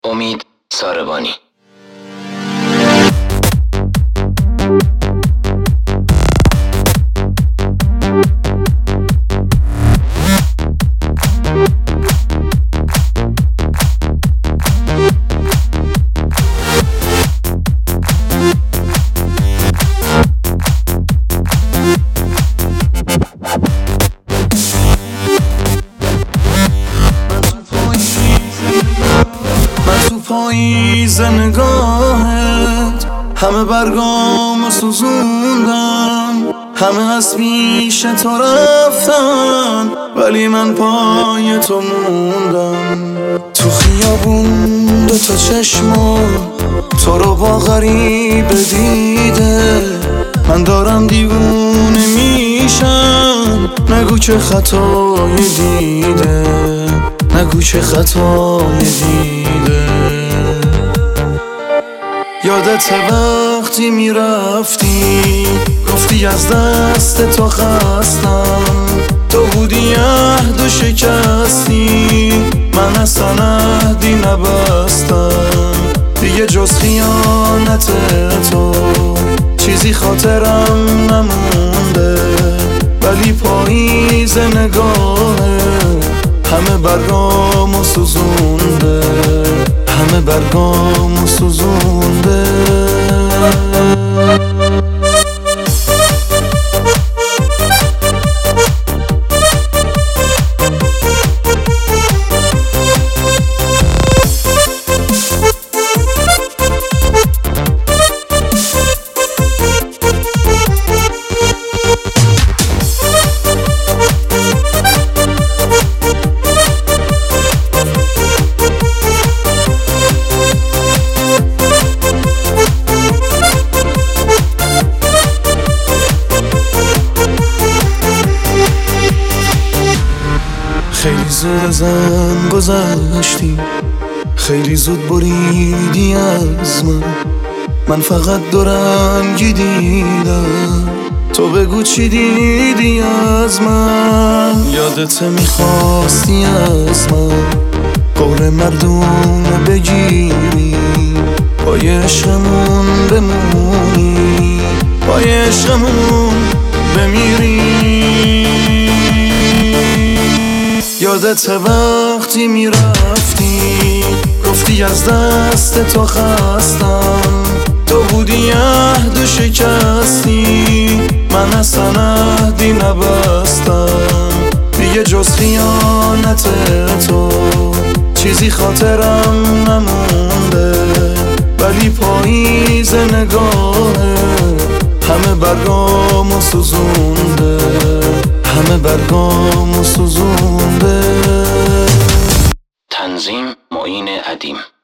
امید ساربانی. پاییز نگاهت همه برگامو سوزوندم، همه از پیش تو رفتن ولی من پای تو موندم. تو خیابون دوتا چشمو تو رو با غریبه دیده، من دارم دیوونه میشم. نگو که خطای دیده، نگو که خطای دیده. یادت وقتی میرفتی گفتی از دست تو خستم، تو بودی عهد و شکستی، من اصلا عهدی نبستم. دیگه جز خیانت تو چیزی خاطرم نمونده، ولی پاییز نگاهه همه برگامو سوزونده، همه برگامو سوزونده. خیلی زود ازم گذشتی، خیلی زود بریدی از من فقط دورنگی دیدم. تو بگو چی دیدی از من؟ یادت میخواستی از من قول مردونه بگیری، پای عشقمون بمونی، پای عشقمون بمیری. یادت وقتی میرفتی گفتی از دست تو خستم، تو بودی عهد و شکستی، من اصلا عهدی نبستم. دیگه جز خیانت تو چیزی خاطرم نمونده، ولی پاییز نگاهه همه برگامو سوزونده، همه برگامو سوزونده. تنظیم معین ادیم.